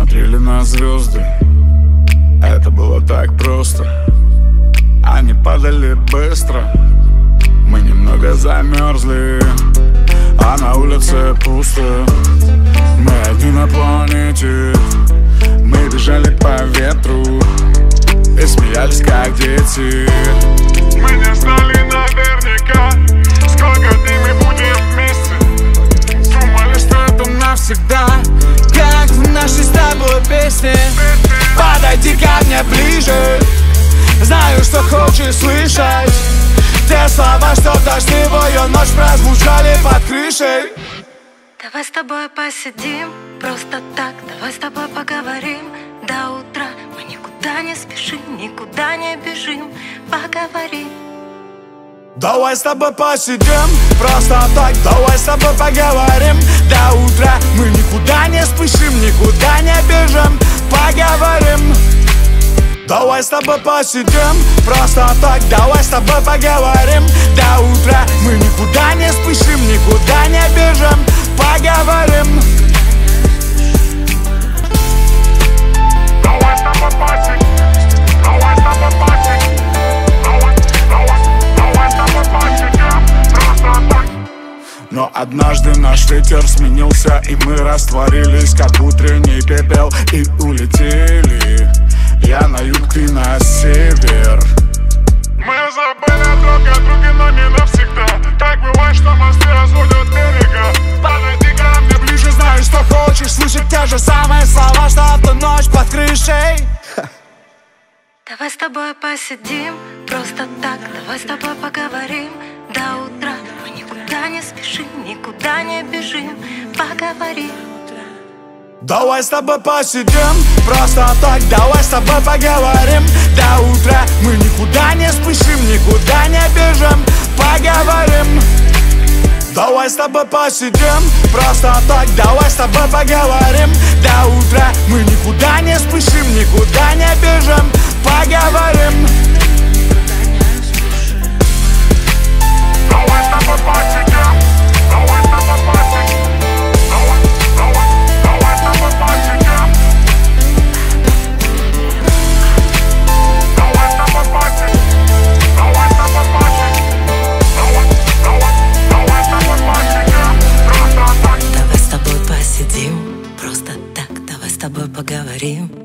смотрели на звезды. Это было так просто. Они падали быстро. Мы немного замерзли, а на улице пусто. Мы одни на планете. Мы бежали по ветру и смеялись как дети. Мы не знали наверняка, сколько дней мы будем вместе. Думали, что это навсегда, как в нашей с тобой песне. Подойди ко мне ближе, знаю, что хочешь слышать те слова, что в дождливую ночь прозвучали под крышей. Давай с тобой посидим, просто так. Давай с тобой поговорим до утра. Мы никуда не спешим, никуда не бежим. Поговорим. Давай с тобой посидим, просто так. Давай с тобой поговорим до утра. Мы никуда не спешим, никуда не бежим. Поговорим. Давай с тобой посидим, просто так. Давай с тобой поговорим до утра. Мы никуда не спешим, никуда не бежим. Поговорим. Давай с тобой посидим, давай с тобой посидим, давай с тобой посидим, просто так. Но однажды наш ветер сменился, и мы растворились, как утренний пепел, и улетели. Я на юг, ты на север. Мы забыли друг о друге, но не навсегда. Так бывает, что мосты разводят берега. Подойди ко мне ближе, знаю, что хочешь слышать те же самые слова, что в ту ночь под крышей. Давай с тобой посидим, просто так. Давай с тобой поговорим до утра. Мы никуда не спешим, никуда не бежим. Поговорим. Давай с тобой посидим, просто так. Давай с тобой поговорим до утра. Мы никуда не спешим, никуда не бежим. Поговорим. Давай с тобой посидим, просто так. Давай с тобой поговорим до утра. Мы никуда не спешим, никуда не бежим. Поговорим. Давай с тобой посидим, давай с тобой посидим, давай с тобой посидим, давай с тобой посидим, давай с тобой посидим, просто так. Давай с тобой посидим, просто так. Давай с тобой поговорим